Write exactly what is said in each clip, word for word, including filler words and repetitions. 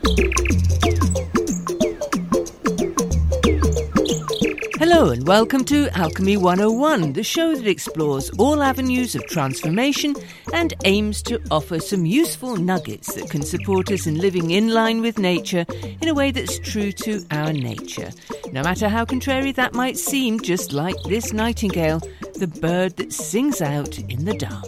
Hello and welcome to Alchemy one oh one, the show that explores all avenues of transformation and aims to offer some useful nuggets that can support us in living in line with nature in a way that's true to our nature. No matter how contrary that might seem, just like this nightingale, the bird that sings out in the dark.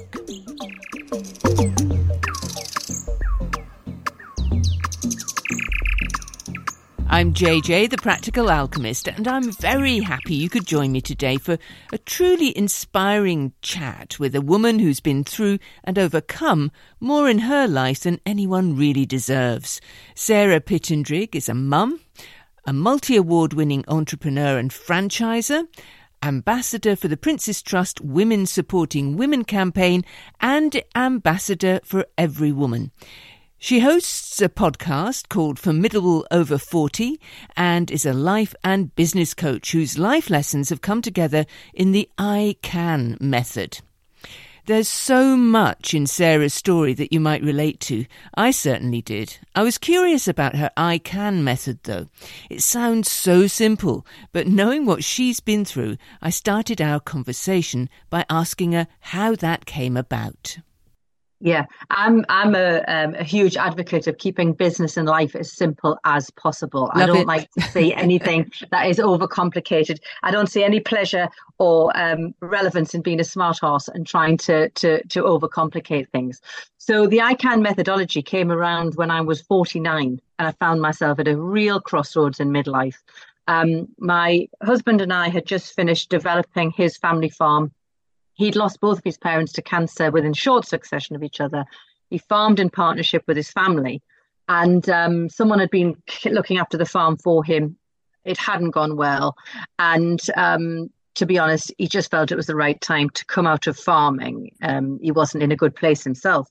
I'm J J, the Practical Alchemist, and I'm very happy you could join me today for a truly inspiring chat with a woman who's been through and overcome more in her life than anyone really deserves. Sarah Pittendrigg is a mum, a multi-award-winning entrepreneur and franchiser, ambassador for the Prince's Trust Women Supporting Women campaign, and ambassador for Every Woman. She hosts a podcast called Formidable Over forty and is a life and business coach whose life lessons have come together in the I CAN method. There's so much in Sarah's story that you might relate to. I certainly did. I was curious about her I CAN method, though. It sounds so simple, but knowing what she's been through, I started our conversation by asking her how that came about. Yeah, I'm I'm a um, a huge advocate of keeping business and life as simple as possible. Love I don't it. like to see anything that is overcomplicated. I don't see any pleasure or um, relevance in being a smart horse and trying to to to overcomplicate things. So the I CAN methodology came around when I was forty-nine, and I found myself at a real crossroads in midlife. Um, my husband and I had just finished developing his family farm. He'd lost both of his parents to cancer within short succession of each other. He farmed in partnership with his family, and um, someone had been looking after the farm for him. It hadn't gone well. And um, to be honest, he just felt it was the right time to come out of farming. Um, he wasn't in a good place himself.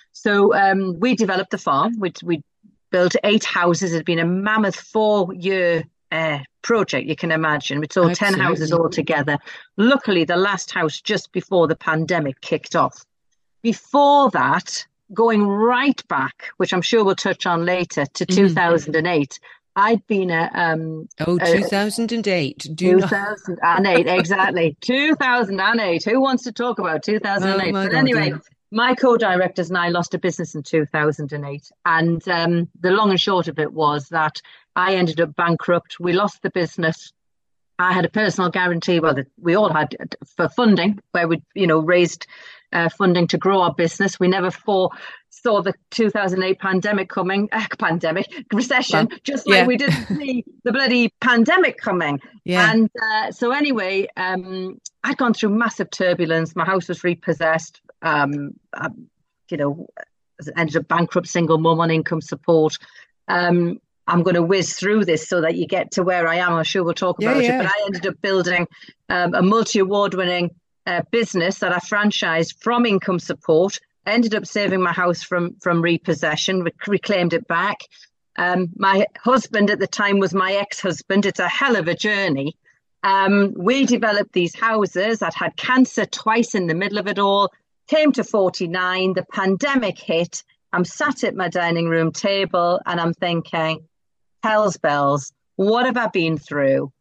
So um, we developed the farm. We we built eight houses. It had been a mammoth four-year Uh, project, you can imagine. We sold ten houses altogether. Luckily, the last house just before the pandemic kicked off. Before that, going right back, which I'm sure we'll touch on later, to mm. two thousand eight, I'd been a... Um, oh, a, two thousand eight. Do two thousand eight, not... exactly. two thousand eight. Who wants to talk about two thousand eight? Oh, but God, anyway... yeah. My co-directors and I lost a business in two thousand eight, and um, the long and short of it was that I ended up bankrupt. We lost the business. I had a personal guarantee, well, that we all had, for funding, where we, you know, raised uh, funding to grow our business. We never foresaw the two thousand eight pandemic coming, uh, pandemic recession, well, just like yeah. we didn't see the bloody pandemic coming. Yeah. And uh, so anyway, um, I'd gone through massive turbulence. My house was repossessed. Um, I, you know, ended up bankrupt, single mum on income support. Um, I'm going to whiz through this so that you get to where I am. I'm sure we'll talk about yeah, yeah. it. But I ended up building um, a multi-award-winning uh, business that I franchised from income support. Ended up saving my house from from repossession. Rec- reclaimed it back. Um, my husband at the time was my ex-husband. It's a hell of a journey. Um, we developed these houses. I'd had cancer twice in the middle of it all. Came to forty-nine, the pandemic hit. I'm sat at my dining room table and I'm thinking, hell's bells, what have I been through?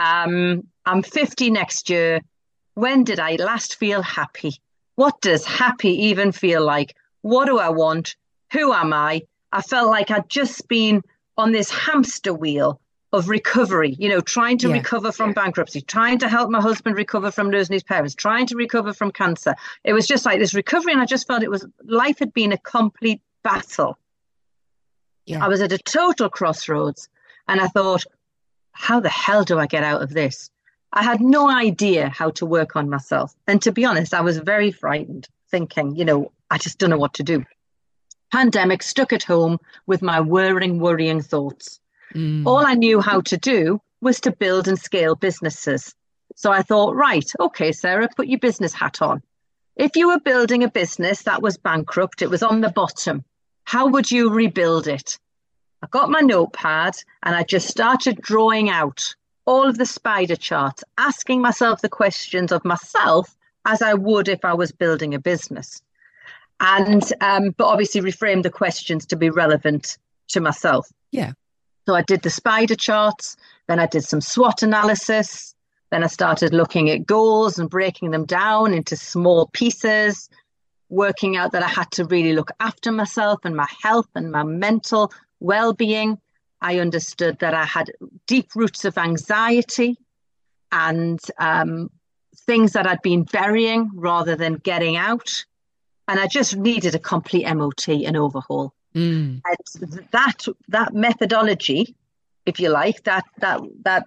Um, I'm fifty next year. When did I last feel happy? What does happy even feel like? What do I want? Who am I? I felt like I'd just been on this hamster wheel of recovery, you know, trying to yeah. recover from bankruptcy, trying to help my husband recover from losing his parents, trying to recover from cancer. It was just like this recovery. And I just felt it was, life had been a complete battle. Yeah. I was at a total crossroads and I thought, how the hell do I get out of this? I had no idea how to work on myself. And to be honest, I was very frightened, thinking, you know, I just don't know what to do. Pandemic, stuck at home with my whirring, worrying thoughts. Mm. All I knew how to do was to build and scale businesses. So I thought, right, okay, Sarah, put your business hat on. If you were building a business that was bankrupt, it was on the bottom, how would you rebuild it? I got my notepad and I just started drawing out all of the spider charts, asking myself the questions of myself as I would if I was building a business. And, um, but obviously reframe the questions to be relevant to myself. Yeah. So I did the spider charts, then I did some SWOT analysis, then I started looking at goals and breaking them down into small pieces, working out that I had to really look after myself and my health and my mental well-being. I understood that I had deep roots of anxiety and um, things that I'd been burying rather than getting out. And I just needed a complete M O T, an overhaul. Mm. And that that methodology, if you like, that that that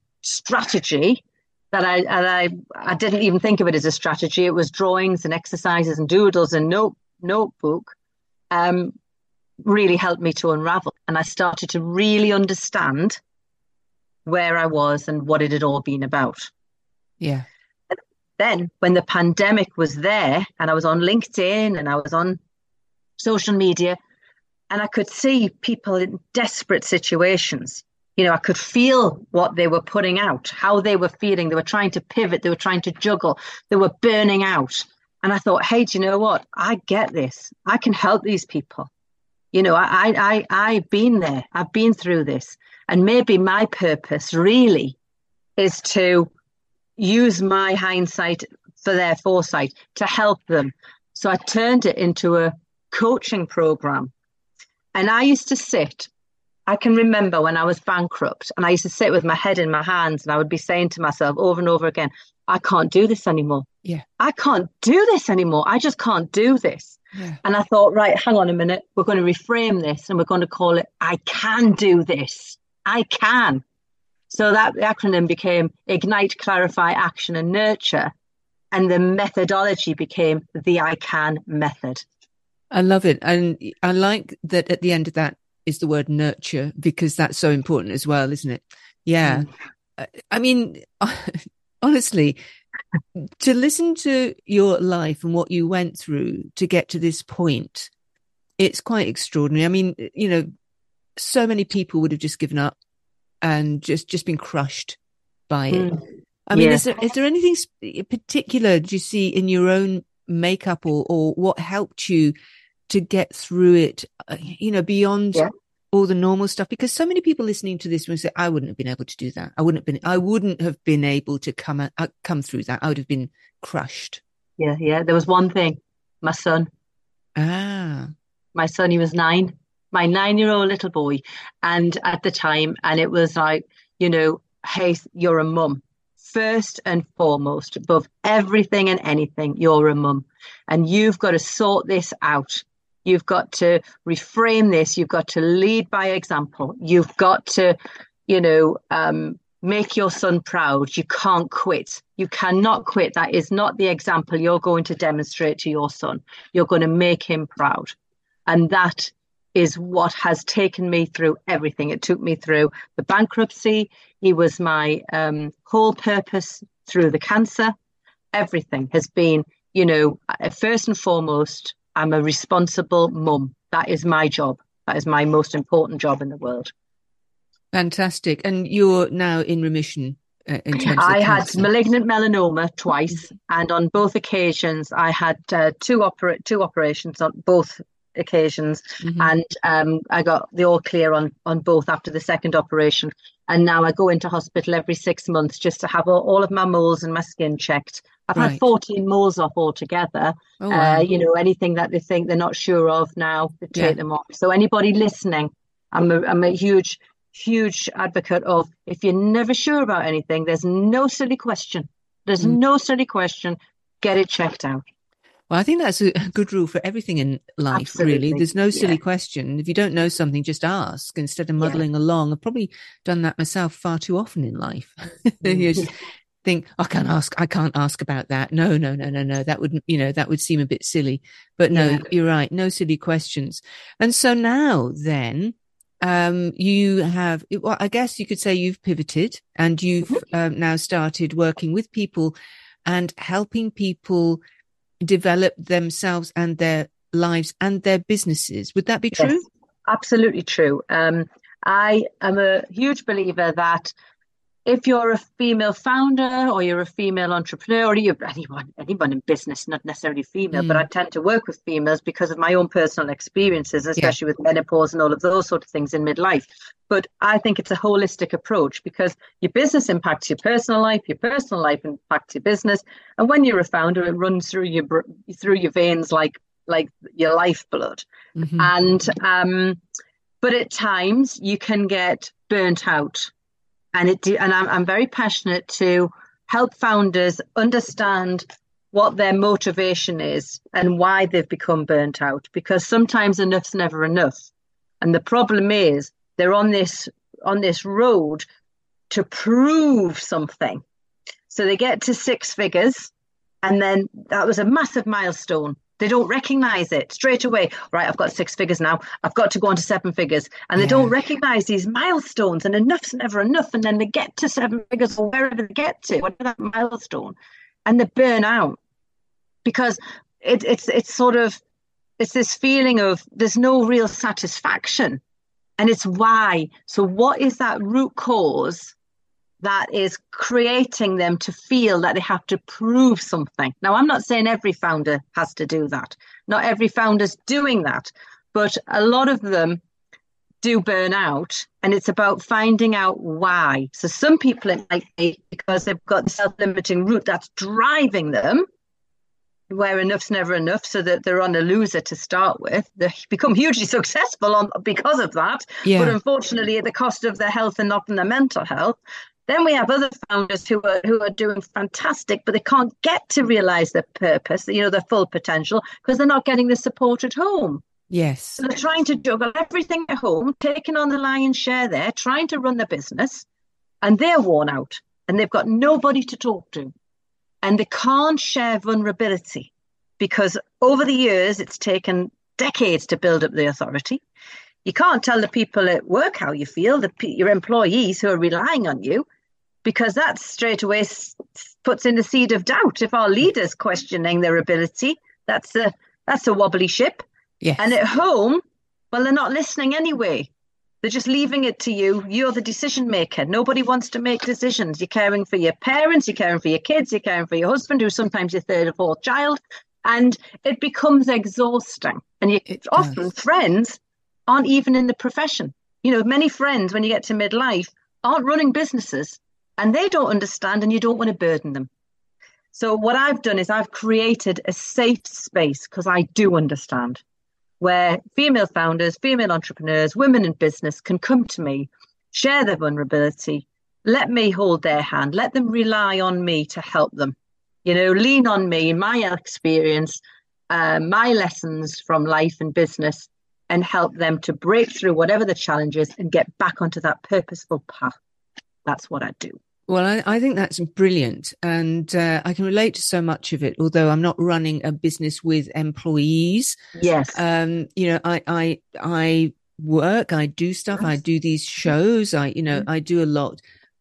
strategy that I and I I didn't even think of it as a strategy. It was drawings and exercises and doodles and note notebook. Um, really helped me to unravel, and I started to really understand where I was and what it had all been about. Yeah. And then when the pandemic was there, and I was on LinkedIn and I was on social media, and I could see people in desperate situations. You know, I could feel what they were putting out, how they were feeling. They were trying to pivot. They were trying to juggle. They were burning out. And I thought, hey, do you know what? I get this. I can help these people. You know, I, I, I've been there. I've been through this. And maybe my purpose really is to use my hindsight for their foresight to help them. So I turned it into a coaching program. And I used to sit, I can remember when I was bankrupt, and I used to sit with my head in my hands, and I would be saying to myself over and over again, I can't do this anymore. Yeah. I can't do this anymore. I just can't do this. Yeah. And I thought, right, hang on a minute. We're going to reframe this, and we're going to call it, I can do this. I can. So that acronym became Ignite, Clarify, Action, and Nurture. And the methodology became the I Can method. I love it. And I like that at the end of that is the word nurture, because that's so important as well, isn't it? Yeah. Mm. I mean, honestly, to listen to your life and what you went through to get to this point, it's quite extraordinary. I mean, you know, so many people would have just given up and just, just been crushed by it. Mm. I mean, yeah. is there, is there anything particular do you see in your own makeup or, or what helped you to get through it, you know, beyond yeah. all the normal stuff? Because so many people listening to this will say, I wouldn't have been able to do that. I wouldn't have been, I wouldn't have been able to come, uh, come through that. I would have been crushed. Yeah. Yeah. There was one thing, my son. Ah. My son, he was nine, my nine-year-old little boy. And at the time, and it was like, you know, hey, you're a mum. First and foremost, above everything and anything, you're a mum. And you've got to sort this out. You've got to reframe this. You've got to lead by example. You've got to, you know, um, make your son proud. You can't quit. You cannot quit. That is not the example you're going to demonstrate to your son. You're going to make him proud. And that is what has taken me through everything. It took me through the bankruptcy. He was my um, whole purpose through the cancer. Everything has been, you know, first and foremost, I'm a responsible mum. That is my job. That is my most important job in the world. Fantastic. And you're now in remission uh, in terms I of had cancer. malignant melanoma twice, and on both occasions, I had uh, two opera- two operations on both occasions, mm-hmm. and um, I got the all clear on on both after the second operation. And now I go into hospital every six months just to have all, all of my moles and my skin checked. I've right. had fourteen moles off altogether. Oh, wow. uh, you know, anything that they think they're not sure of now, they take yeah. them off. So anybody listening, I'm a, I'm a huge, huge advocate of, if you're never sure about anything, there's no silly question. There's mm. no silly question. Get it checked out. Well, I think that's a good rule for everything in life, Absolutely. Really. There's no silly yeah. question. If you don't know something, just ask instead of muddling yeah. along. I've probably done that myself far too often in life. You just think, I can't ask, I can't ask about that. No, no, no, no, no. That would, you know, that would seem a bit silly. But no, yeah. you're right. No silly questions. And so now then, um, you have, well, I guess you could say you've pivoted and you've mm-hmm. um, now started working with people and helping people develop themselves and their lives and their businesses. Would that be true? Yes, absolutely true. Um, I am a huge believer that if you're a female founder or you're a female entrepreneur or you're anyone, anyone in business, not necessarily female, but I Mm. tend to work with females because of my own personal experiences, Yeah. especially with menopause and all of those sort of things in midlife. But I think it's a holistic approach because your business impacts your personal life, your personal life impacts your business. And when you're a founder, it runs through your through your veins like like your lifeblood. Hmm. And um, but at times you can get burnt out. And it do, and I'm I'm very passionate to help founders understand what their motivation is and why they've become burnt out. Because sometimes enough's never enough. And the problem is they're on this on this road to prove something. So they get to six figures, and then that was a massive milestone. They don't recognize it straight away. Right, I've got six figures now. I've got to go on to seven figures. And they Yeah. don't recognize these milestones, and enough's never enough. And then they get to seven figures or wherever they get to, whatever that milestone, and they burn out because it, it's it's sort of it's this feeling of there's no real satisfaction. And it's why. So what is that root cause that is creating them to feel that they have to prove something? Now, I'm not saying every founder has to do that. Not every founder's doing that, but a lot of them do burn out, and it's about finding out why. So some people, it might be because they've got the self-limiting route that's driving them, where enough's never enough, so that they're on a loser to start with. They become hugely successful on because of that, Yeah. but unfortunately at the cost of their health and not their mental health. Then we have other founders who are who are doing fantastic, but they can't get to realize their purpose, you know, their full potential, because they're not getting the support at home. Yes. So they're trying to juggle everything at home, taking on the lion's share there, trying to run the business, and they're worn out and they've got nobody to talk to. And they can't share vulnerability because over the years, it's taken decades to build up the authority. You can't tell the people at work how you feel, the, your employees who are relying on you, because that straight away puts in the seed of doubt. If our leaders questioning their ability, that's a that's a wobbly ship. Yes. And at home, well, they're not listening anyway. They're just leaving it to you. You're the decision maker. Nobody wants to make decisions. You're caring for your parents, you're caring for your kids, you're caring for your husband, who's sometimes your third or fourth child. And it becomes exhausting. And you, often friends aren't even in the profession. You know, many friends, when you get to midlife, aren't running businesses, and they don't understand, and you don't want to burden them. So what I've done is I've created a safe space, because I do understand, where female founders, female entrepreneurs, women in business can come to me, share their vulnerability, let me hold their hand, let them rely on me to help them. You know, lean on me, my experience, uh, my lessons from life and business, and help them to break through whatever the challenge is and get back onto that purposeful path. That's what I do. Well, I, I think that's brilliant. And uh, I can relate to so much of it, although I'm not running a business with employees. Yes. Um, you know, I, I, I work, I do stuff, yes. I do these shows, I, you know, mm-hmm. I do a lot.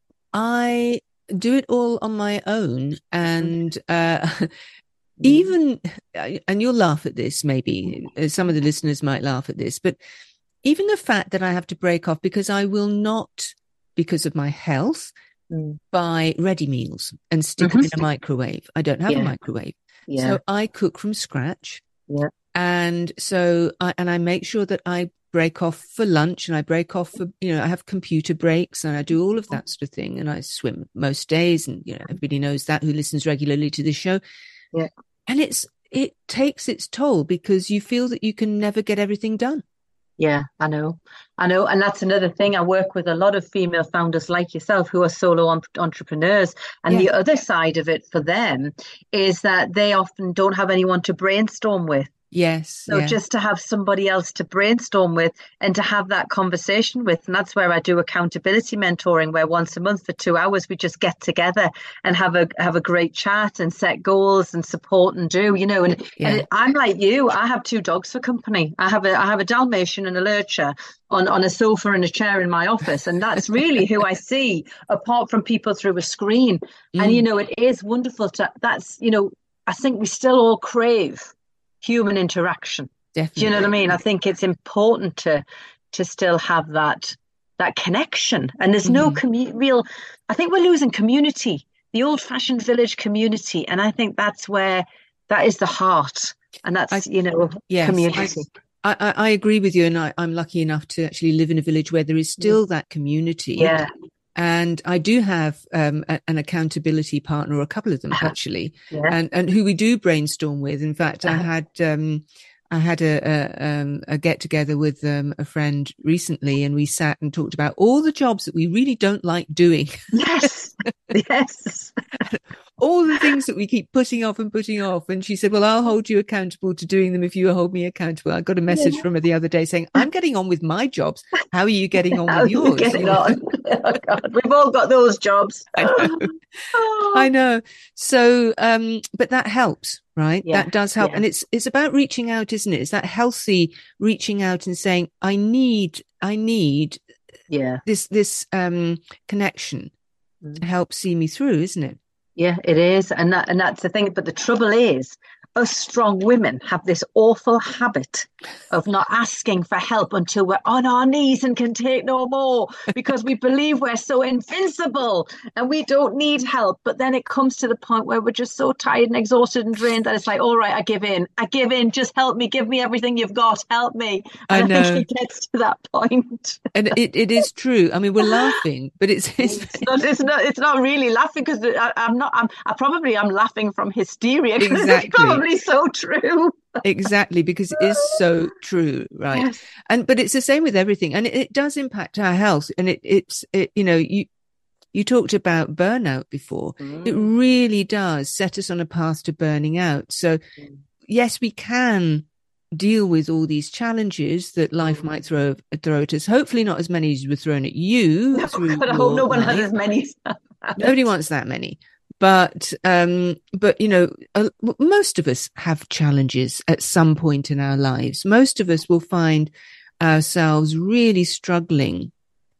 I do it all on my own. And uh, even, and you'll laugh at this, maybe some of the listeners might laugh at this, but even the fact that I have to break off because I will not, because of my health, mm. buy ready meals and stick mm-hmm. them in a microwave. I don't have yeah. a microwave. Yeah. So I cook from scratch. Yeah. And so I, and I make sure that I break off for lunch and I break off for, you know, I have computer breaks and I do all of that sort of thing. And I swim most days. And, you know, everybody knows that who listens regularly to the show. Yeah. And it's, it takes its toll because you feel that you can never get everything done. Yeah, I know. I know. And that's another thing. I work with a lot of female founders like yourself who are solo on- entrepreneurs. And yeah. the other side of it for them is that they often don't have anyone to brainstorm with. Yes. So yeah. just to have somebody else to brainstorm with and to have that conversation with. And that's where I do accountability mentoring, where once a month for two hours, we just get together and have a have a great chat and set goals and support and do, you know, and, yeah. and I'm like you, I have two dogs for company. I have a I have a Dalmatian and a Lurcher on, on a sofa and a chair in my office. And that's really who I see apart from people through a screen. Mm. And, you know, it is wonderful to, that's, you know, I think we still all crave human interaction. Definitely. Do you know what I mean? I think it's important to to still have that that connection. And there's Mm-hmm. no commu- real, I think we're losing community, the old fashioned village community. And I think that's where that is the heart. And that's, I, you know, yes, community. I, I, I agree with you. And I, I'm lucky enough to actually live in a village where there is still that community. Yeah. And I do have um, a, an accountability partner, or a couple of them uh-huh. actually, yeah. and, and who we do brainstorm with. In fact, uh-huh. I had um, I had a, a, um, a get together with um, a friend recently, and we sat and talked about all the jobs that we really don't like doing. Yes, yes. All the things that we keep putting off and putting off. And she said, well, I'll hold you accountable to doing them if you hold me accountable. I got a message yeah. from her the other day saying, I'm getting on with my jobs. How are you getting on How with yours? Are you getting on? Oh, God. We've all got those jobs. I know. Oh. I know. So, um, but that helps, right? Yeah. That does help. Yeah. And it's, it's about reaching out, isn't it? It's that healthy reaching out and saying, I need, I need yeah. this, this, um, connection mm. to help see me through, isn't it? Yeah, it is. And that, and that's the thing. But the trouble is, us strong women have this awful habit of not asking for help until we're on our knees and can take no more, because we believe we're so invincible and we don't need help. But then it comes to the point where we're just so tired and exhausted and drained that it's like, all right, I give in. I give in. Just help me. Give me everything you've got. Help me. And I know. I think it gets to that point. And it, it is true. I mean, we're laughing, but it's it's, it's, not, it's not it's not really laughing, because I, I'm not. I'm I probably I'm laughing from hysteria. Exactly. It's probably so true. Exactly, because it is so true, right? Yes. And but it's the same with everything, and it, it does impact our health. And it it's it, you know you you talked about burnout before. Mm. It really does set us on a path to burning out. So mm. yes, we can deal with all these challenges that life might throw throw at us. Hopefully, not as many as were thrown at you. No, but I hope no one has as many. Nobody wants that many. But, um, but, you know, uh, most of us have challenges at some point in our lives. Most of us will find ourselves really struggling.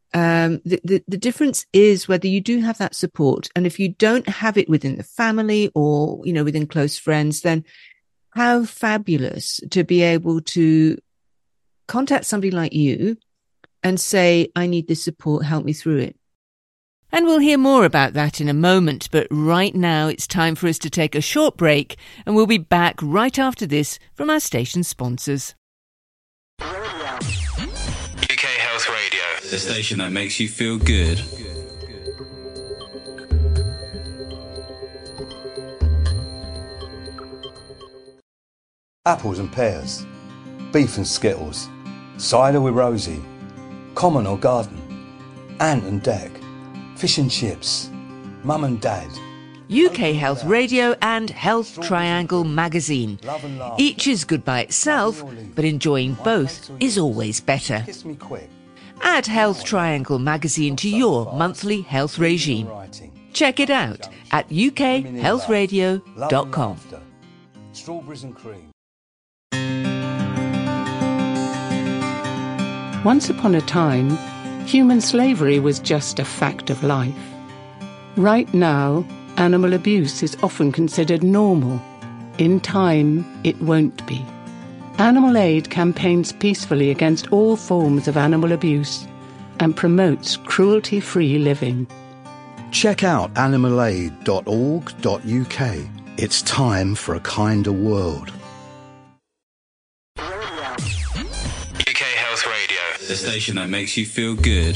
Um, the, the, the difference is whether you do have that support. And if you don't have it within the family or, you know, within close friends, then how fabulous to be able to contact somebody like you and say, I need this support, help me through it. And we'll hear more about that in a moment, but right now it's time for us to take a short break, and we'll be back right after this from our station sponsors. U K Health Radio, the station that makes you feel good. Apples and pears, beef and skittles, cider with Rosie, common or garden, ant and deck, fish and chips, mum and dad. U K Health Radio and Health Triangle magazine. Each is good by itself, but enjoying both is always better. Add Health Triangle magazine to your monthly health regime. Check it out at u k health radio dot com. Strawberries and cream. Once upon a time, human slavery was just a fact of life. Right now, animal abuse is often considered normal. In time, it won't be. Animal Aid campaigns peacefully against all forms of animal abuse and promotes cruelty-free living. Check out animal aid dot org dot u k. It's time for a kinder world. U K Health Radio, the station that makes you feel good.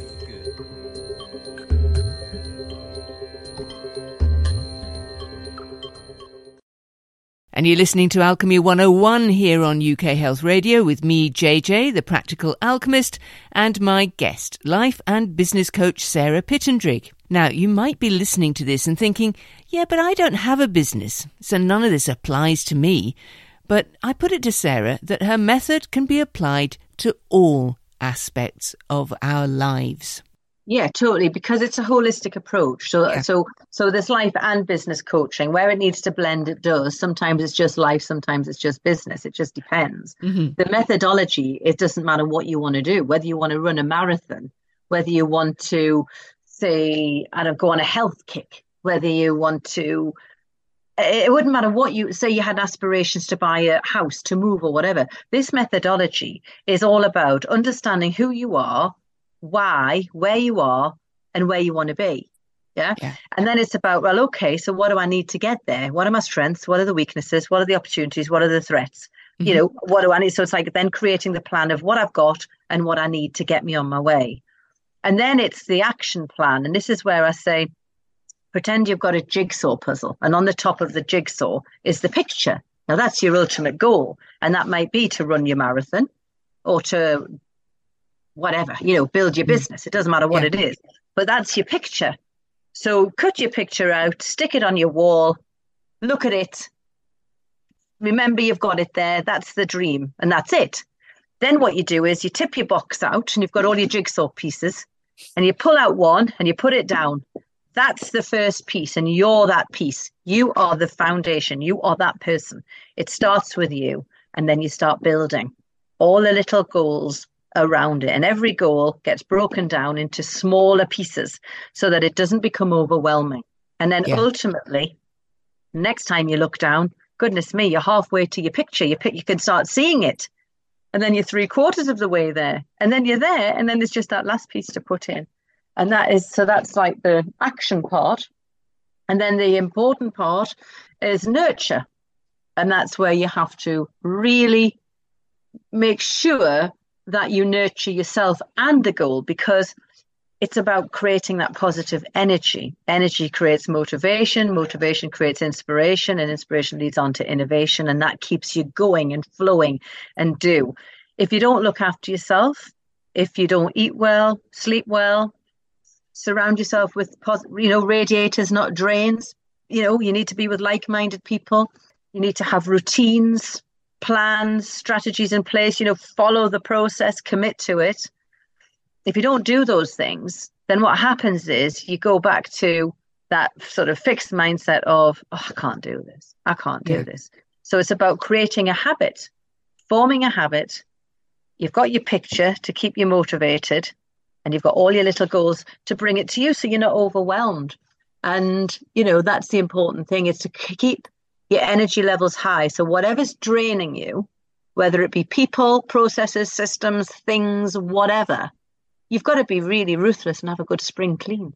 And you're listening to Alchemy one oh one here on U K Health Radio with me, J J, the Practical Alchemist, and my guest, life and business coach Sarah Pittendrigg. Now, you might be listening to this and thinking, yeah, but I don't have a business, so none of this applies to me. But I put it to Sarah that her method can be applied to all aspects of our lives. Yeah, totally, because it's a holistic approach. So, yeah. so, so there's life and business coaching. Where it needs to blend, it does. Sometimes it's just life, sometimes it's just business. It just depends. Mm-hmm. The methodology, it doesn't matter what you want to do, whether you want to run a marathon, whether you want to, say, I don't know, go on a health kick, whether you want to, it wouldn't matter what you, say you had aspirations to buy a house, to move or whatever. This methodology is all about understanding who you are, why, where you are, and where you want to be. Yeah? Yeah. And then it's about, well, okay, so what do I need to get there? What are my strengths? What are the weaknesses? What are the opportunities? What are the threats? Mm-hmm. You know, what do I need? So it's like then creating the plan of what I've got and what I need to get me on my way. And then it's the action plan. And this is where I say, pretend you've got a jigsaw puzzle, and on the top of the jigsaw is the picture. Now that's your ultimate goal. And that might be to run your marathon or to whatever, you know, build your business. It doesn't matter what yeah. it is, but that's your picture. So cut your picture out, stick it on your wall, look at it. Remember you've got it there. That's the dream. And that's it. Then what you do is you tip your box out and you've got all your jigsaw pieces and you pull out one and you put it down. That's the first piece, and you're that piece. You are the foundation. You are that person. It starts with you, and then you start building all the little goals around it. And every goal gets broken down into smaller pieces so that it doesn't become overwhelming. And then yeah. ultimately, next time you look down, goodness me, you're halfway to your picture. You pick, you can start seeing it. And then you're three quarters of the way there. And then you're there, and then there's just that last piece to put in. And that is, so that's like the action part. And then the important part is nurture. And that's where you have to really make sure that you nurture yourself and the goal, because it's about creating that positive energy. Energy creates motivation, motivation creates inspiration, and inspiration leads on to innovation. And that keeps you going and flowing and do. If you don't look after yourself, if you don't eat well, sleep well, surround yourself with, you know, radiators, not drains. You know, you need to be with like-minded people. You need to have routines, plans, strategies in place, you know, follow the process, commit to it. If you don't do those things, then what happens is you go back to that sort of fixed mindset of, oh, I can't do this. I can't do yeah. this. So it's about creating a habit, forming a habit. You've got your picture to keep you motivated, and you've got all your little goals to bring it to you so you're not overwhelmed. And, you know, that's the important thing, is to keep your energy levels high. So whatever's draining you, whether it be people, processes, systems, things, whatever, you've got to be really ruthless and have a good spring clean.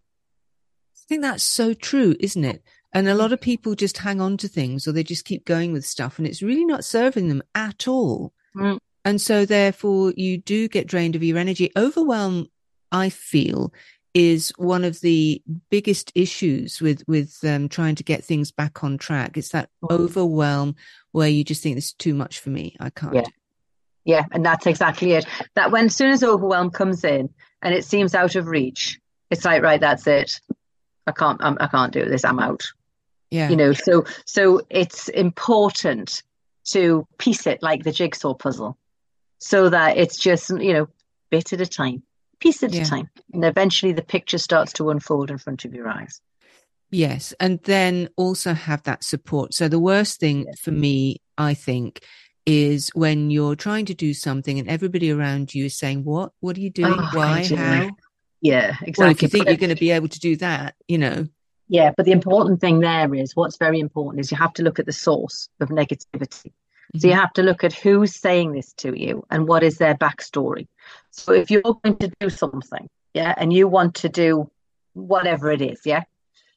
I think that's so true, isn't it? And a lot of people just hang on to things, or they just keep going with stuff, and it's really not serving them at all. Mm. And so therefore you do get drained of your energy. Overwhelm, I feel, is one of the biggest issues with, with um, trying to get things back on track. It's that overwhelm where you just think this is too much for me. I can't. Yeah. Yeah. And that's exactly it. That when, as soon as overwhelm comes in and it seems out of reach, it's like, right, that's it. I can't, I'm, I can't do this. I'm out. Yeah. You know, so, so it's important to piece it like the jigsaw puzzle so that it's just, you know, bit at a time. Piece at yeah. a time. And eventually the picture starts to unfold in front of your eyes. Yes. And then also have that support. So the worst thing yes. for me, I think, is when you're trying to do something and everybody around you is saying, what? What are you doing? Oh, Why? how? Yeah, exactly. Well, if you think but, you're going to be able to do that, you know. Yeah, but the important thing there is, what's very important is you have to look at the source of negativity. Mm-hmm. So you have to look at who's saying this to you and what is their backstory. So if you're going to do something, yeah, and you want to do whatever it is, yeah,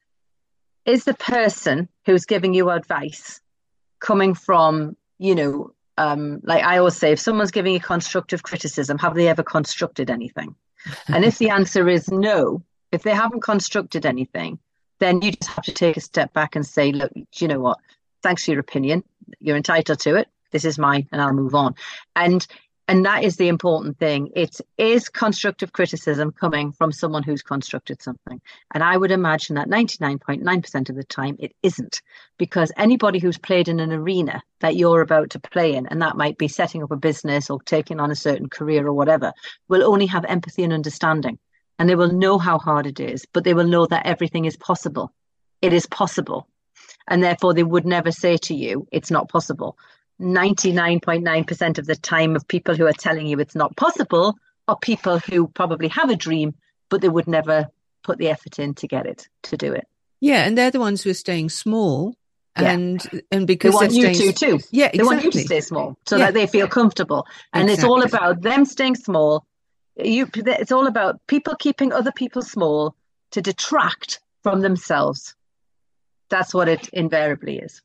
is the person who's giving you advice coming from, you know, um, like I always say, if someone's giving you constructive criticism, have they ever constructed anything? And if the answer is no, if they haven't constructed anything, then you just have to take a step back and say, look, you know what? Thanks for your opinion. You're entitled to it. This is mine, and I'll move on. And and that is the important thing. It is constructive criticism coming from someone who's constructed something. And I would imagine that ninety-nine point nine percent of the time it isn't, because anybody who's played in an arena that you're about to play in, and that might be setting up a business or taking on a certain career or whatever, will only have empathy and understanding. And they will know how hard it is, but they will know that everything is possible. It is possible. And therefore they would never say to you, it's not possible. ninety-nine point nine percent of the time of people who are telling you it's not possible are people who probably have a dream, but they would never put the effort in to get it, to do it. Yeah, and they're the ones who are staying small. And yeah. and because they want you staying... to too. Yeah, exactly. They want you to stay small so yeah. that they feel comfortable. And exactly. It's all about them staying small, You, it's all about people keeping other people small to detract from themselves. That's what it invariably is.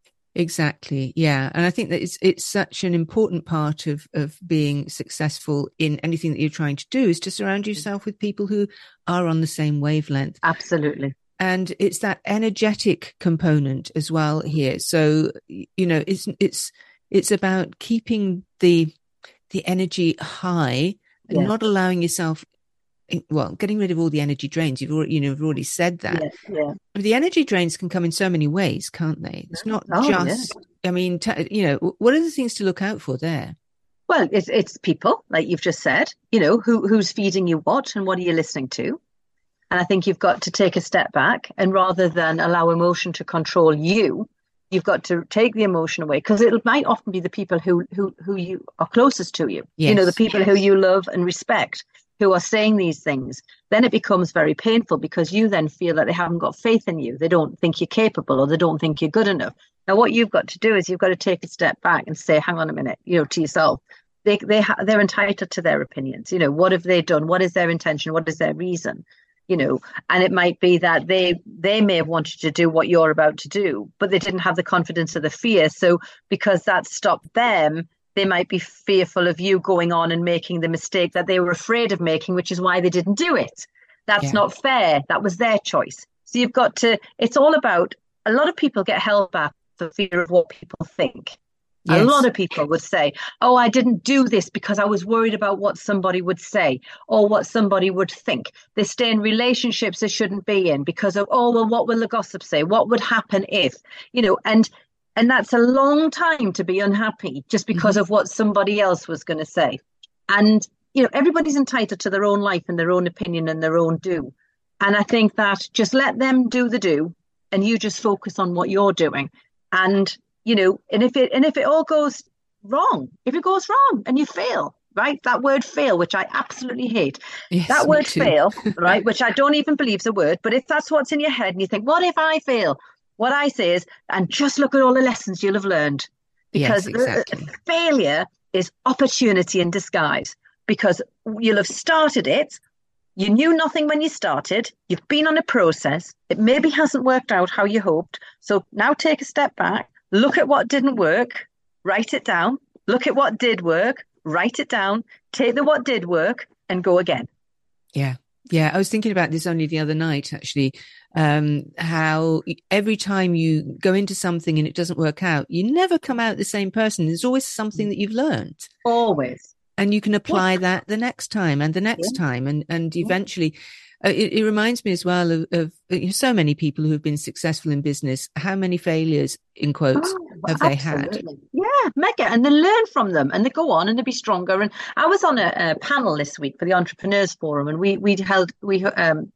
Exactly. Yeah. And I think that it's it's such an important part of, of being successful in anything that you're trying to do is to surround yourself with people who are on the same wavelength. Absolutely. And it's that energetic component as well here. So, you know, it's it's it's about keeping the the energy high and Yeah. not allowing yourself, well, getting rid of all the energy drains. You've already, you know, you've already said that. Yeah, yeah. The energy drains can come in so many ways, can't they? It's not Oh, just, yeah. I mean, t- you know, what are the things to look out for there? Well, it's it's people, like you've just said, you know, who who's feeding you what and what are you listening to? And I think you've got to take a step back, and rather than allow emotion to control you, you've got to take the emotion away, because it might often be the people who who who you are closest to you, Yes. you know, the people Yes. who you love and respect, who are saying these things. Then it becomes very painful, because you then feel that they haven't got faith in you. They don't think you're capable, or they don't think you're good enough. Now, what you've got to do is you've got to take a step back and say, hang on a minute, you know, to yourself, they they ha- they're entitled to their opinions. You know, what have they done? What is their intention? What is their reason? You know, and it might be that they they may have wanted to do what you're about to do, but they didn't have the confidence or the fear. So because that stopped them, they might be fearful of you going on and making the mistake that they were afraid of making, which is why they didn't do it. That's Yeah. not fair. That was their choice. So you've got to, it's all about, a lot of people get held back for fear of what people think. Yes. A lot of people would say, oh, I didn't do this because I was worried about what somebody would say or what somebody would think. They stay in relationships they shouldn't be in because of, oh, well, what will the gossip say? What would happen if, you know, and and that's a long time to be unhappy just because Mhm. of what somebody else was going to say. And, you know, everybody's entitled to their own life and their own opinion and their own do. And I think that just let them do the do, and you just focus on what you're doing. And you know, and if it and if it all goes wrong, if it goes wrong and you fail, right? That word fail, which I absolutely hate. Yes, That me word too. fail, right? Which I don't even believe is a word, but if that's what's in your head and you think, what if I fail? What I say is, and just look at all the lessons you'll have learned. Because Yes, exactly. uh, failure is opportunity in disguise, because you'll have started it. You knew nothing when you started. You've been on a process. It maybe hasn't worked out how you hoped. So now take a step back. Look at what didn't work, write it down. Look at what did work, write it down. Take the what did work and go again. Yeah. Yeah. I was thinking about this only the other night, actually, um, how every time you go into something and it doesn't work out, you never come out the same person. There's always something that you've learned. Always. And you can apply that the next time and the next Yeah. time. And, and eventually, uh, it, it reminds me as well of, of you know, so many people who have been successful in business. How many failures, in quotes, Oh, have they had? absolutely. Yeah, mega. And they learn from them and they go on and they be stronger. And I was on a, a panel this week for the Entrepreneurs Forum, and we we held we um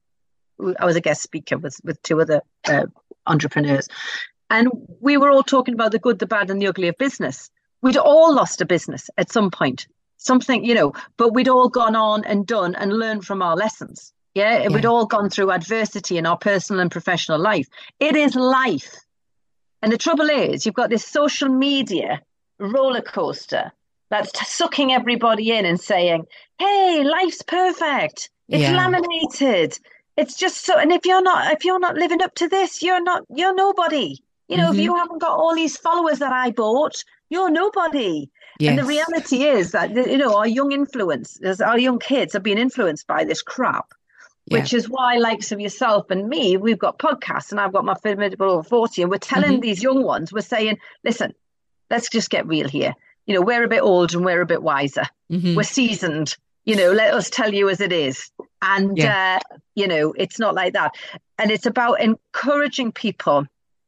I was a guest speaker with with two other uh, entrepreneurs, and we were all talking about the good, the bad, and the ugly of business. We'd all lost a business at some point, something, you know, but we'd all gone on and done and learned from our lessons. Yeah, Yeah. we'd all gone through adversity in our personal and professional life. It is life. And the trouble is, you've got this social media roller coaster that's t- sucking everybody in and saying, hey, life's perfect. It's Yeah. laminated. It's just so, and if you're not, if you're not living up to this, you're not, you're nobody. You know, Mhm. if you haven't got all these followers that I bought, you're nobody. And the Yes. reality is that, you know, our young influence, our young kids are being influenced by this crap. Yeah. Which is why, likes of yourself and me, we've got podcasts, and I've got my Formidable Over forty, and we're telling Mhm. these young ones, we're saying, listen, let's just get real here. You know, we're a bit old and we're a bit wiser. Mhm. We're seasoned. You know, let us tell you as it is. And, Yeah. uh, you know, it's not like that. And it's about encouraging people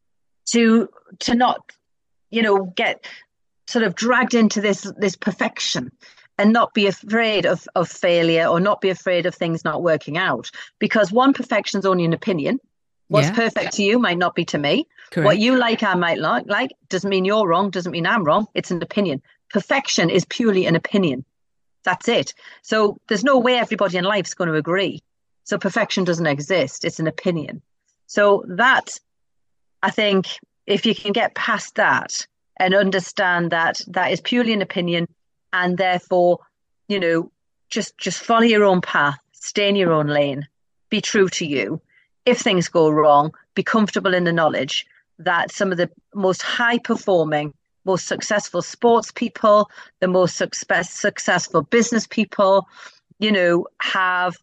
to to not, you know, get sort of dragged into this this perfection. And not be afraid of, of failure, or not be afraid of things not working out. Because one, perfection is only an opinion. What's Yeah. perfect to you might not be to me. Correct. What you like, I might like. Like doesn't mean you're wrong, doesn't mean I'm wrong. It's an opinion. Perfection is purely an opinion. That's it. So there's no way everybody in life's going to agree. So perfection doesn't exist. It's an opinion. So that, I think, if you can get past that and understand that that is purely an opinion, and therefore, you know, just just follow your own path, stay in your own lane, be true to you. If things go wrong, be comfortable in the knowledge that some of the most high performing, most successful sports people, the most success, successful business people, you know, have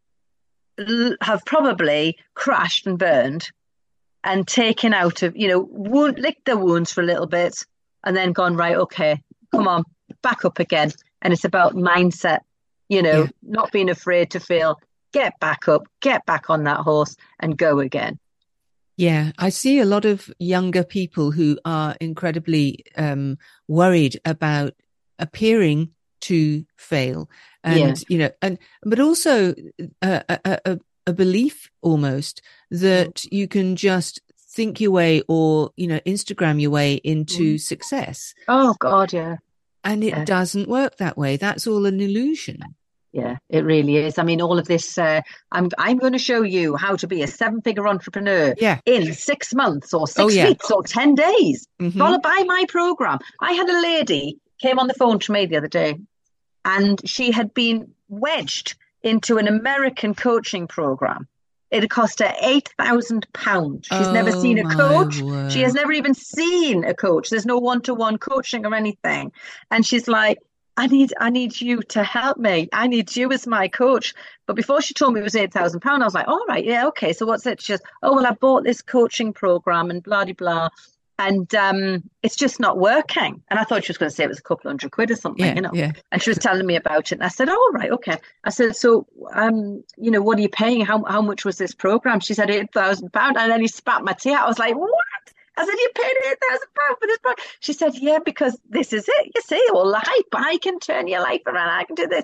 have probably crashed and burned and taken out of, you know, wound, licked their wounds for a little bit and then gone, right, okay, come on, back up again. And it's about mindset, you know, yeah. not being afraid to fail, get back up, get back on that horse and go again. Yeah, I see a lot of younger people who are incredibly um, worried about appearing to fail, and yeah. you know, and but also a, a, a belief almost that mm. you can just think your way, or you know, Instagram your way into mm. success. Oh God, yeah, and it yeah. doesn't work that way. That's all an illusion. Yeah, it really is. I mean, all of this, uh, I'm I'm going to show you how to be a seven-figure entrepreneur yeah. in six months or six oh, yeah. weeks or ten days. Mm-hmm. Followed by my program. I had a lady came on the phone to me the other day, and she had been wedged into an American coaching program. It had cost her eight thousand pounds. She's oh, never seen a coach. Word. She has never even seen a coach. There's no one-to-one coaching or anything. And she's like, I need I need you to help me. I need you as my coach. But before she told me it was eight thousand pounds, I was like, all right, yeah, okay. So what's it? She goes, oh, well, I bought this coaching program and blah, blah, blah. And um, it's just not working. And I thought she was going to say it was a couple hundred quid or something, yeah, you know. Yeah. And she was telling me about it. And I said, oh, right, okay. I said, so, um, you know, what are you paying? How how much was this program? She said eight thousand pounds. And then he spat my tea out. I was like, what? I said, you paid eight thousand pounds for this program? She said, yeah, because this is it. You see, all the hype. I can turn your life around. I can do this.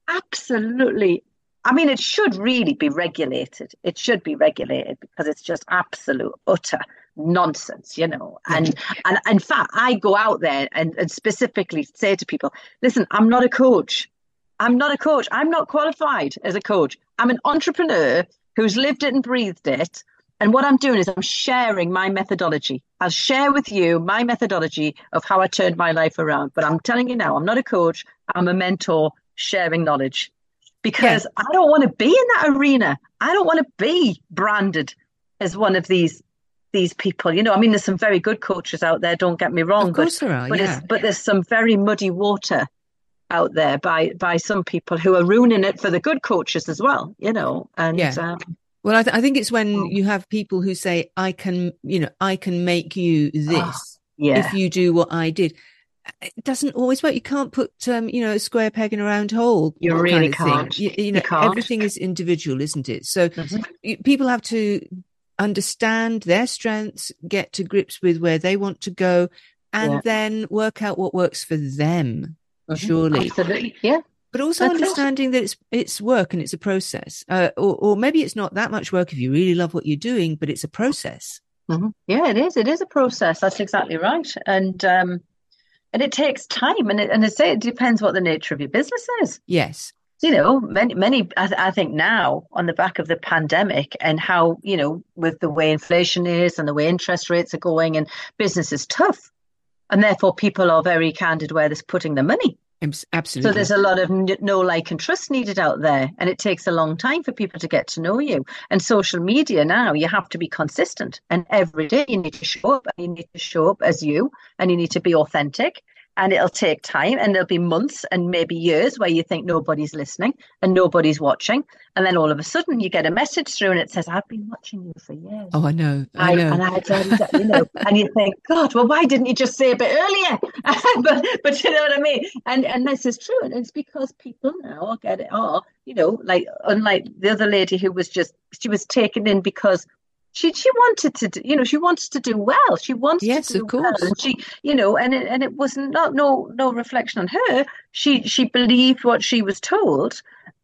Absolutely. I mean, it should really be regulated. It should be regulated because it's just absolute, utter nonsense, you know. And and in fact, I go out there and, and specifically say to people, listen, I'm not a coach. I'm not a coach. I'm not qualified as a coach. I'm an entrepreneur who's lived it and breathed it. And what I'm doing is I'm sharing my methodology. I'll share with you my methodology of how I turned my life around. But I'm telling you now, I'm not a coach. I'm a mentor sharing knowledge. Because yeah. I don't want to be in that arena. I don't want to be branded as one of these these people. You know, I mean, there's some very good coaches out there, don't get me wrong. Of course but, there are, but, yeah. it's, but there's some very muddy water out there by by some people who are ruining it for the good coaches as well, you know. And yeah. um, well, I, th- I think it's when you have people who say, I can, you know, I can make you this oh, yeah. if you do what I did. It doesn't always work. You can't put, um, you know, a square peg in a round hole. You really can't. You, you know, you can't. everything is individual, isn't it? So mm-hmm. you, people have to understand their strengths, get to grips with where they want to go, and yeah. then work out what works for them. Mm-hmm. Surely, absolutely, yeah. But also That's understanding it. that it's it's work and it's a process, uh, or or maybe it's not that much work if you really love what you're doing, but it's a process. Mm-hmm. Yeah, it is. It is a process. That's exactly right, and um, and it takes time, and it, and I say it depends what the nature of your business is. Yes. You know, many, many. I, th- I think now on the back of the pandemic and how, you know, with the way inflation is and the way interest rates are going, and business is tough, and therefore people are very candid where they're putting their money. Absolutely. So there's a lot of know, like, and trust needed out there, and it takes a long time for people to get to know you. And social media now, you have to be consistent, and every day you need to show up, and you need to show up as you, and you need to be authentic. And it'll take time, and there'll be months and maybe years where you think nobody's listening and nobody's watching. And then all of a sudden you get a message through and it says, I've been watching you for years. Oh, I know. I, I know. And I tell you, you know, and you think, God, well, why didn't you just say a bit earlier? but, but you know what I mean? And and this is true. And it's because people now get it. Oh, you know, like, unlike the other lady who was just, she was taken in because She she wanted to do, you know, she wanted to do well. She wanted yes, to do of course. well. And she, you know, and it, and it was not no no reflection on her. She she believed what she was told,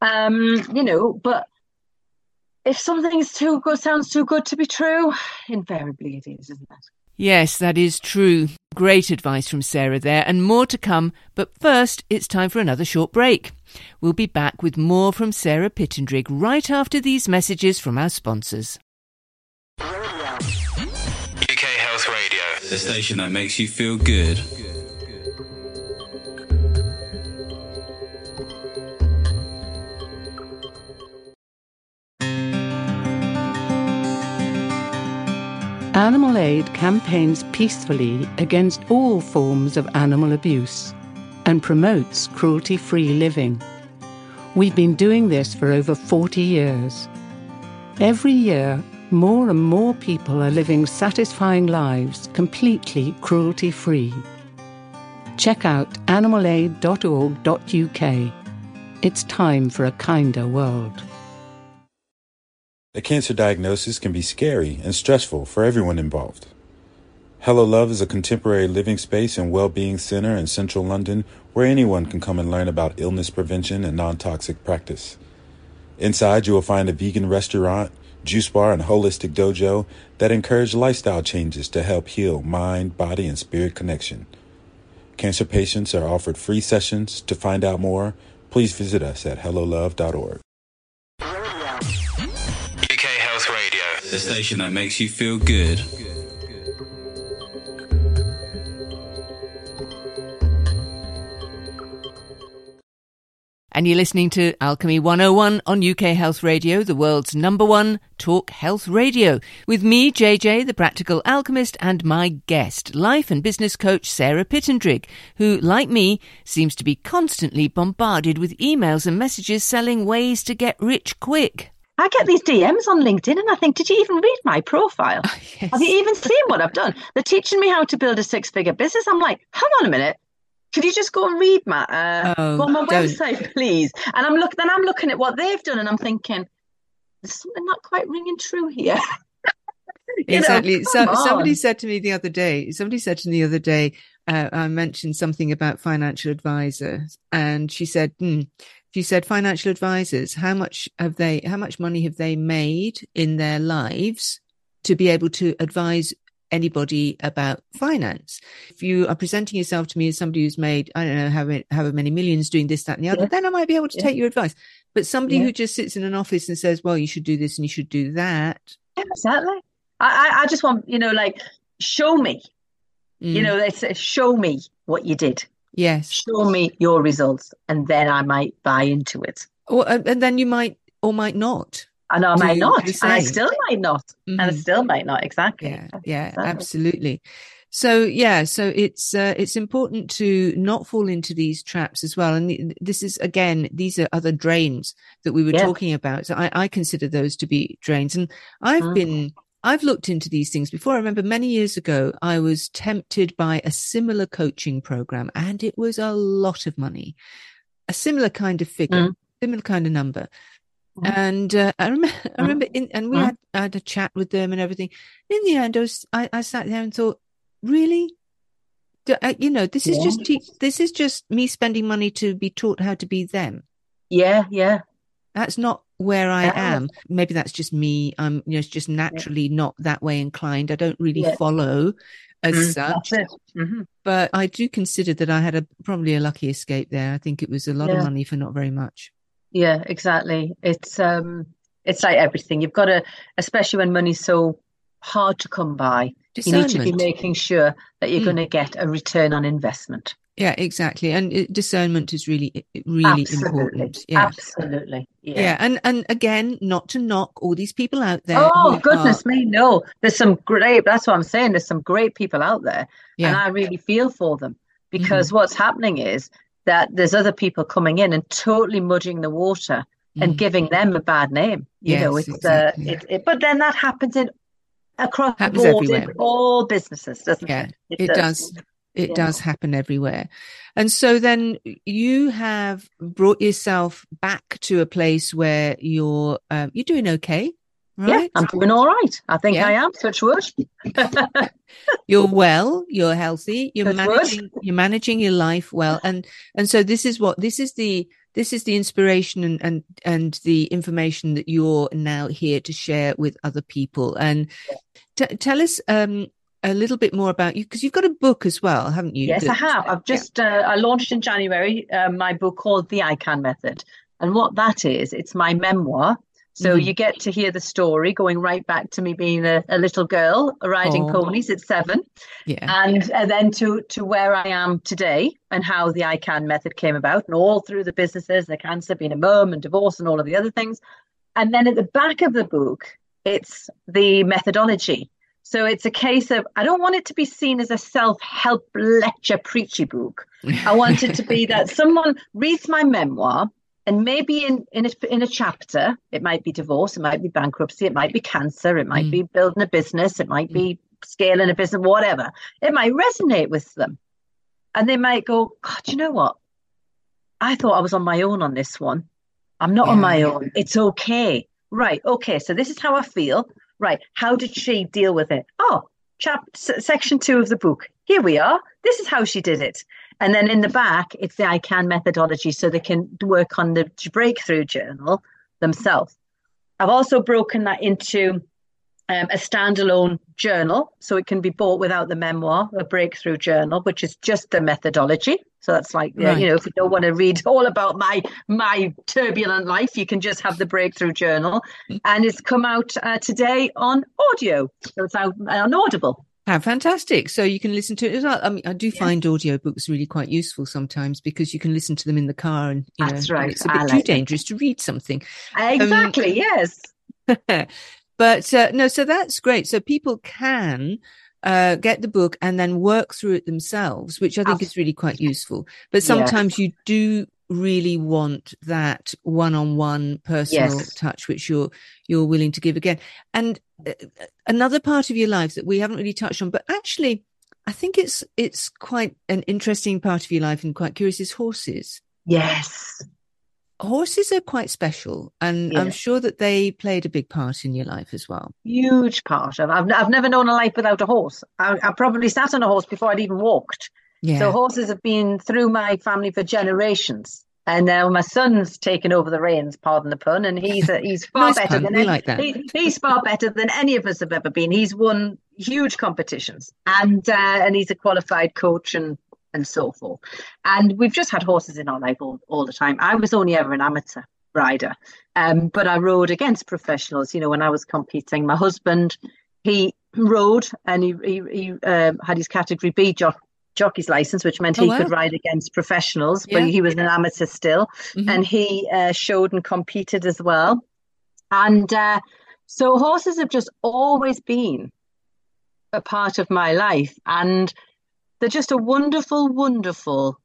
um, you know. But if something's too good, sounds too good to be true, invariably it is, isn't it? Yes, that is true. Great advice from Sarah there, and more to come. But first, it's time for another short break. We'll be back with more from Sarah Pittendrigg right after these messages from our sponsors. U K Health Radio, the station that makes you feel good. Animal Aid campaigns peacefully against all forms of animal abuse and promotes cruelty-free living. We've been doing this for over forty years. Every year, more and more people are living satisfying lives completely cruelty-free. Check out animal aid dot org dot U K. It's time for a kinder world. A cancer diagnosis can be scary and stressful for everyone involved. Hello Love is a contemporary living space and well-being center in central London where anyone can come and learn about illness prevention and non-toxic practice. Inside, you will find a vegan restaurant, juice bar, and holistic dojo that encourage lifestyle changes to help heal mind, body, and spirit connection. Cancer patients are offered free sessions. To find out more, please visit us at hello love dot org. U K Health Radio, the station that makes you feel good. And you're listening to Alchemy one oh one on U K Health Radio, the world's number one talk health radio, with me, J J, the Practical Alchemist, and my guest, life and business coach Sarah Pittendrigg, who, like me, seems to be constantly bombarded with emails and messages selling ways to get rich quick. I get these D Ms on LinkedIn and I think, did you even read my profile? Oh, yes. Have you even seen what I've done? They're teaching me how to build a six-figure business. I'm like, hang on a minute. Could you just go and read my uh, oh, go on my don't. website, please? And I'm look, then I'm looking at what they've done, and I'm thinking, there's something not quite ringing true here. Exactly. Know, so on. somebody said to me the other day. Somebody said to me the other day. Uh, I mentioned something about financial advisors, and she said, hmm, "She said financial advisors. How much have they? How much money have they made in their lives to be able to advise anybody about finance? If you are presenting yourself to me as somebody who's made, I don't know, however, however many millions doing this, that, and the other, yeah. then I might be able to yeah. take your advice. But somebody yeah. who just sits in an office and says, well, you should do this and you should do that. Yeah, exactly. I, I just want, you know, like, show me, mm. you know, they say, show me what you did. Yes. Show me your results, and then I might buy into it. Or, and then you might or might not. And I might not, and I still might not, mm-hmm. and I still might not. Exactly. Yeah, yeah, exactly. Absolutely. So yeah, so it's uh, it's important to not fall into these traps as well. And this is again, these are other drains that we were yeah. talking about. So I, I consider those to be drains, and I've mm. been I've looked into these things before. I remember many years ago, I was tempted by a similar coaching program, and it was a lot of money, a similar kind of figure, mm. similar kind of number. And uh, I remember, I remember, in, and we had, I had a chat with them and everything. In the end, I, was, I, I sat there and thought, really, Do, uh, you know, this is yeah. just te- this is just me spending money to be taught how to be them. Yeah, yeah. That's not where I yeah. am. Maybe that's just me. I'm, you know, just naturally yeah. not that way inclined. I don't really yeah. follow as mm, such. Mm-hmm. But I do consider that I had a probably a lucky escape there. I think it was a lot yeah. of money for not very much. Yeah, exactly. It's um, it's like everything. You've got to, especially when money's so hard to come by, you need to be making sure that you're mm. going to get a return on investment. Yeah, exactly. And it, discernment is really, really Absolutely. important. Yeah. Absolutely. Yeah. yeah. And and again, not to knock all these people out there. Oh, goodness are... me, no. There's some great, that's what I'm saying. There's some great people out there. Yeah. And I really feel for them, because mm-hmm. what's happening is that there's other people coming in and totally mudging the water mm. and giving them a bad name. You yes, know, it's exactly. uh, it, it, but then that happens in across happens the board everywhere. in all businesses, doesn't yeah, it? It, it does. does. It yeah. does happen everywhere. And so then you have brought yourself back to a place where you're um, you're doing okay, right? Yeah, I'm doing all right. I think yeah. I am. Touch wood. You're well, you're healthy, you're Touch managing wood. you're managing your life well. And and so this is what this is the this is the inspiration and, and and the information that you're now here to share with other people. And t- tell us um a little bit more about you, because you've got a book as well, haven't you? Yes, that, I have. I've just yeah. uh, I launched in January uh, my book called The I Can Method. And what that is, it's my memoir. So mm-hmm. you get to hear the story going right back to me being a, a little girl riding oh. ponies at seven. Yeah. And, and then to, to where I am today and how the I Can Method came about, and all through the businesses, the cancer, being a mum and divorce and all of the other things. And then at the back of the book, it's the methodology. So it's a case of, I don't want it to be seen as a self-help lecture preachy book. I want it to be that someone reads my memoir, and maybe in, in, a, in a chapter, it might be divorce, it might be bankruptcy, it might be cancer, it might mm. be building a business, it might mm. be scaling a business, whatever. It might resonate with them. And they might go, God, you know what? I thought I was on my own on this one. I'm not yeah. on my own. It's okay. Right. Okay. So this is how I feel. Right. How did she deal with it? Oh, chapter section two of the book. Here we are. This is how she did it. And then in the back, it's the I CAN methodology, so they can work on the breakthrough journal themselves. I've also broken that into um, a standalone journal, so it can be bought without the memoir, a breakthrough journal, which is just the methodology. So that's like, right. you know, if you don't want to read all about my my turbulent life, you can just have the breakthrough journal. And it's come out uh, today on audio. So it's out on Audible. How fantastic. So you can listen to it as well. I mean, I do yeah. find audiobooks really quite useful sometimes because you can listen to them in the car and, you That's know, right. it's a bit I too like dangerous it. to read something. Exactly, um, yes. But uh, no, so that's great. So people can uh, get the book and then work through it themselves, which I think Absolutely. Is really quite useful. But sometimes yes. you do really want that one-on-one personal yes. touch, which you're you're willing to give again. And uh, another part of your life that we haven't really touched on, but actually I think it's it's quite an interesting part of your life and quite curious, is horses. Yes. Horses are quite special, and yeah. I'm sure that they played a big part in your life as well. Huge part. I've I've, I've never known a life without a horse. I, I probably sat on a horse before I'd even walked. Yeah. So horses have been through my family for generations, and now my son's taken over the reins. Pardon the pun. And he's uh, he's far nice better pun. than we any, like that. He, he's far better than any of us have ever been. He's won huge competitions, and uh, and he's a qualified coach and. and so forth. And we've just had horses in our life all, all the time. I was only ever an amateur rider, um, but I rode against professionals. You know, when I was competing, my husband, he rode and he, he, he uh, had his category B jock, jockey's license, which meant oh, he wow. could ride against professionals, yeah. but he was an amateur still. Mm-hmm. And he uh, showed and competed as well. And uh, so horses have just always been a part of my life. And they're just a wonderful, wonderful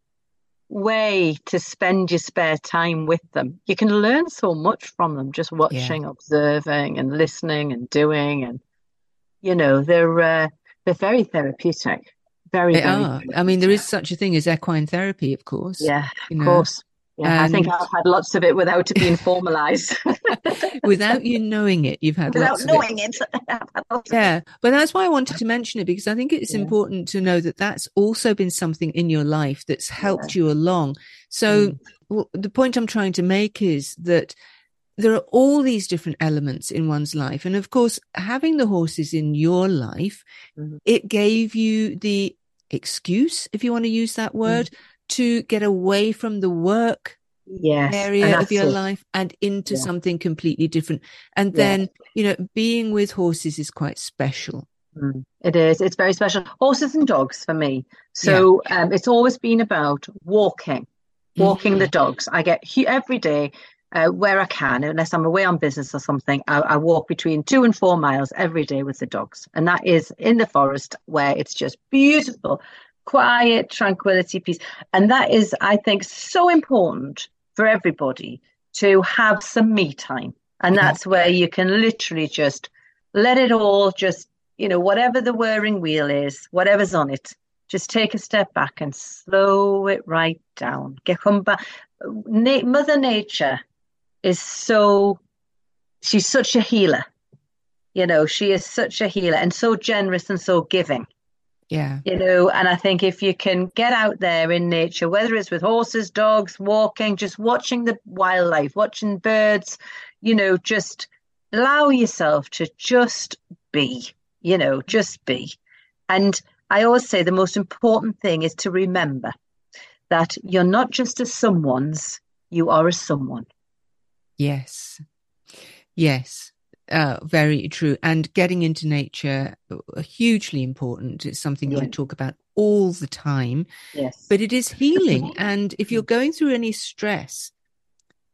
way to spend your spare time with them. You can learn so much from them, just watching, yeah. observing and listening and doing. And, you know, they're uh, they're very therapeutic. Very, they very are. therapeutic. I mean, there is such a thing as equine therapy, of course. Yeah, you know? of course. Yeah, and I think I've had lots of it without it being formalized. Without you knowing it, you've had without lots of knowing it. it. Yeah, but that's why I wanted to mention it, because I think it's yeah. important to know that that's also been something in your life that's helped yeah. you along. So mm. well, the point I'm trying to make is that there are all these different elements in one's life. And of course, having the horses in your life, mm-hmm. it gave you the excuse, if you want to use that word, mm. to get away from the work yes, area of your it. life and into yeah. something completely different. And then, yeah. you know, being with horses is quite special. Mm, it is. It's very special. Horses and dogs for me. So yeah. um, it's always been about walking, walking mm-hmm. the dogs. I get every day uh, where I can, unless I'm away on business or something, I, I walk between two and four miles every day with the dogs. And that is in the forest where it's just beautiful. Quiet, tranquility, peace. And that is, I think, so important for everybody to have some me time. And that's where you can literally just let it all just, you know, whatever the whirring wheel is, whatever's on it, just take a step back and slow it right down. Get come back. Na- Mother Nature is so, she's such a healer. You know, she is such a healer and so generous and so giving. Yeah. You know, and I think if you can get out there in nature, whether it's with horses, dogs, walking, just watching the wildlife, watching birds, you know, just allow yourself to just be, you know, just be. And I always say the most important thing is to remember that you're not just a someone's, you are a someone. Yes. Yes. Uh, very true. And getting into nature, uh, hugely important. It's something yeah. that I talk about all the time. Yes. But it is healing. And if you're going through any stress,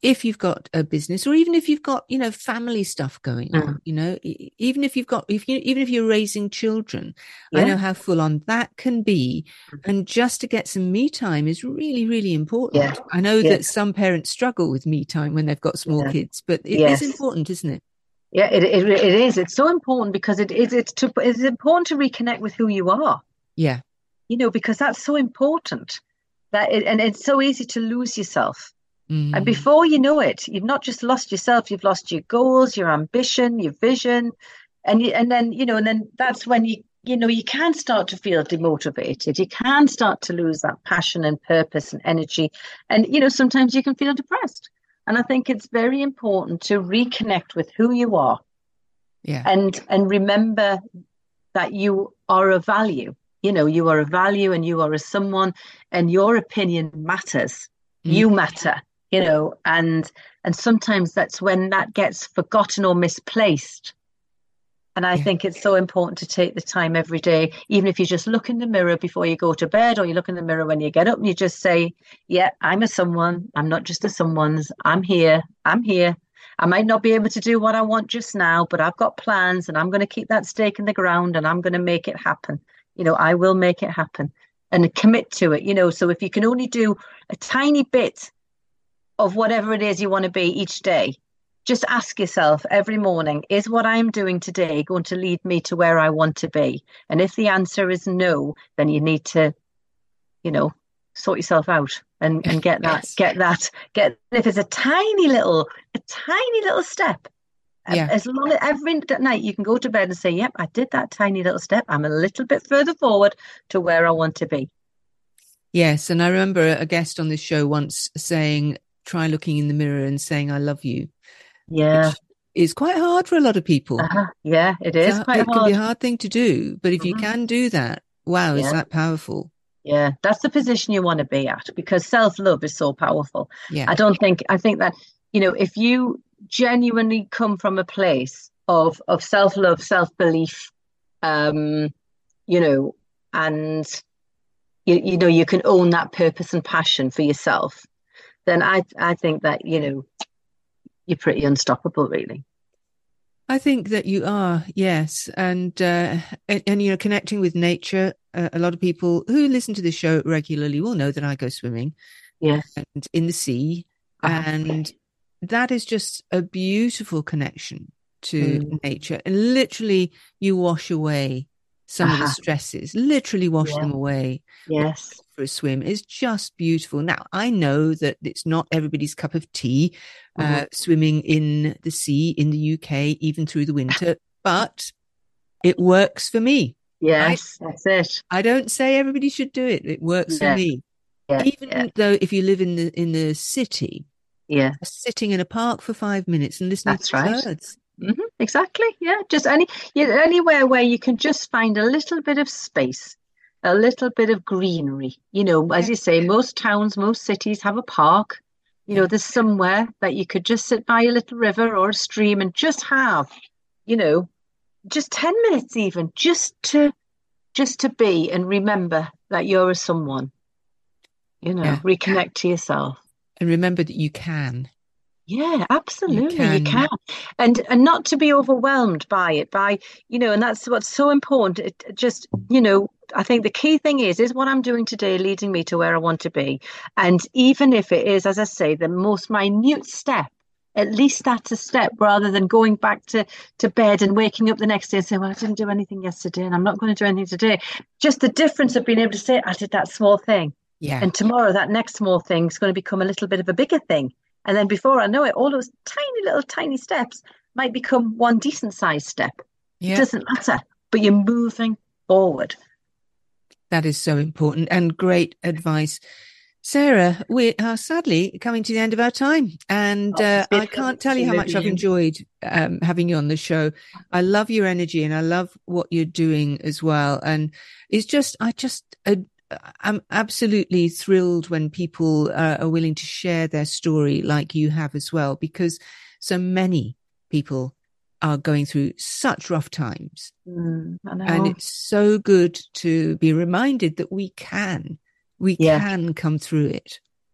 if you've got a business, or even if you've got, you know, family stuff going on, mm. you know, even if you've got, if you, even if you're raising children, yeah. I know how full on that can be. And just to get some me time is really, really important. Yeah. I know yeah. that some parents struggle with me time when they've got small yeah. kids, but it yes. is important, isn't it? Yeah, it, it it is. It's so important because it is, it's, to, it's important to reconnect with who you are. Yeah. You know, because that's so important that it, and it's so easy to lose yourself. Mm. And before you know it, you've not just lost yourself, you've lost your goals, your ambition, your vision. And you, and then, you know, and then that's when you, you know, you can start to feel demotivated. You can start to lose that passion and purpose and energy. And, you know, sometimes you can feel depressed. And I think it's very important to reconnect with who you are. Yeah. And, and remember that you are a value. You know, you are a value and you are a someone, and your opinion matters. Mm. You matter. You know, and and sometimes that's when that gets forgotten or misplaced. And I yeah. think it's so important to take the time every day, even if you just look in the mirror before you go to bed, or you look in the mirror when you get up, and you just say, yeah, I'm a someone. I'm not just a someone's. I'm here. I'm here. I might not be able to do what I want just now, but I've got plans, and I'm going to keep that stake in the ground, and I'm going to make it happen. You know, I will make it happen, and commit to it. You know, so if you can only do a tiny bit of whatever it is you want to be each day, just ask yourself every morning, is what I'm doing today going to lead me to where I want to be? And if the answer is no, then you need to, you know, sort yourself out and, and get that, yes. get that, get, if it's a tiny little, a tiny little step, yeah. as long as every night you can go to bed and say, yep, I did that tiny little step. I'm a little bit further forward to where I want to be. Yes. And I remember a guest on this show once saying, try looking in the mirror and saying, I love you. Yeah. Which is quite hard for a lot of people. Uh-huh. Yeah, it is so quite it hard. can be a hard thing to do, but if mm-hmm. you can do that, wow, yeah. is that powerful? Yeah, that's the position you want to be at, because self-love is so powerful. Yeah. I don't think, I think that, you know, if you genuinely come from a place of, of self-love, self-belief, um, you know, and, you, you know, you can own that purpose and passion for yourself, then I I think that, you know, you're pretty unstoppable, really. I think that you are, yes. And, uh, and, and you know, connecting with nature, uh, a lot of people who listen to the show regularly will know that I go swimming. Yes. And in the sea. Uh-huh. And that is just a beautiful connection to mm. nature. And literally you wash away some uh-huh. of the stresses, literally wash yeah. them away. Yes. For a swim is just beautiful. Now, I know that it's not everybody's cup of tea, mm-hmm. uh, swimming in the sea in the U K, even through the winter, but it works for me. Yes, right? That's it. I don't say everybody should do it. It works yeah. for me. Yeah. Even yeah. though if you live in the in the city, yeah, sitting in a park for five minutes and listening that's to right. birds. Mm-hmm. Exactly. Yeah. Just any yeah, anywhere where you can just find a little bit of space, a little bit of greenery. You know, as you say, most towns, most cities have a park. You know, there's somewhere that you could just sit by a little river or a stream and just have, you know, just ten minutes even, just to just to be and remember that you're a someone, you know, yeah. reconnect to yourself. And remember that you can. Yeah, absolutely. You can. you can. And and not to be overwhelmed by it, by, you know, and that's what's so important. It just, you know, I think the key thing is, is what I'm doing today leading me to where I want to be? And even if it is, as I say, the most minute step, at least that's a step, rather than going back to, to bed and waking up the next day and saying, well, I didn't do anything yesterday and I'm not going to do anything today. Just the difference of being able to say, I did that small thing. Yeah. And tomorrow that next small thing is going to become a little bit of a bigger thing. And then before I know it, all those tiny little tiny steps might become one decent sized step. Yeah. It doesn't matter, but you're moving forward. That is so important and great advice. Sarah, we are sadly coming to the end of our time, and oh, uh, I can't tell you how much I've enjoyed um, having you on the show. I love your energy and I love what you're doing as well. And it's just, I just, uh, I'm absolutely thrilled when people uh, are willing to share their story like you have as well, because so many people are going through such rough times. Mm, I know. And it's so good to be reminded that we can, we yeah. can come through it.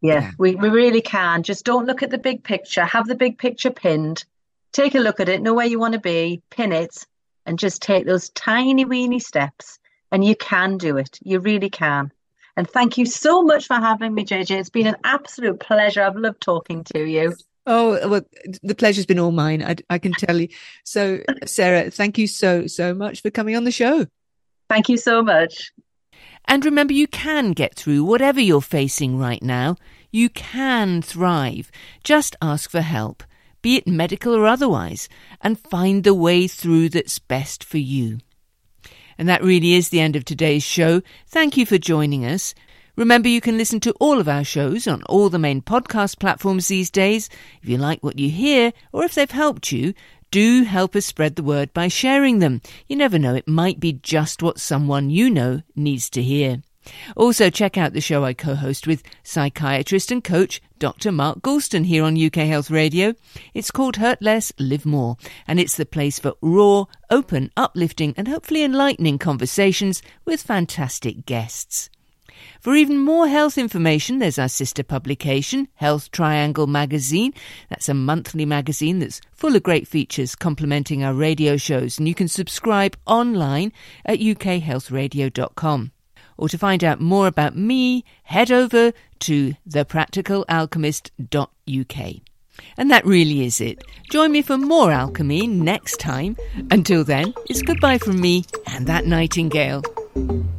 Yeah, Yeah. we, we really can. Just don't look at the big picture. Have the big picture pinned. Take a look at it, know where you want to be, pin it, and just take those tiny weeny steps. And you can do it. You really can. And thank you so much for having me, J J. It's been an absolute pleasure. I've loved talking to you. Oh, well, the pleasure's been all mine, I, I can tell you. So, Sarah, thank you so, so much for coming on the show. Thank you so much. And remember, you can get through whatever you're facing right now. You can thrive. Just ask for help, be it medical or otherwise, and find the way through that's best for you. And that really is the end of today's show. Thank you for joining us. Remember, you can listen to all of our shows on all the main podcast platforms these days. If you like what you hear, or if they've helped you, do help us spread the word by sharing them. You never know, it might be just what someone you know needs to hear. Also, check out the show I co-host with psychiatrist and coach Doctor Mark Goulston here on U K Health Radio. It's called Hurt Less, Live More, and it's the place for raw, open, uplifting and hopefully enlightening conversations with fantastic guests. For even more health information, there's our sister publication, Health Triangle Magazine. That's a monthly magazine that's full of great features complementing our radio shows, and you can subscribe online at u k health radio dot com. Or to find out more about me, head over to the practical alchemist dot u k. And that really is it. Join me for more alchemy next time. Until then, it's goodbye from me and that nightingale.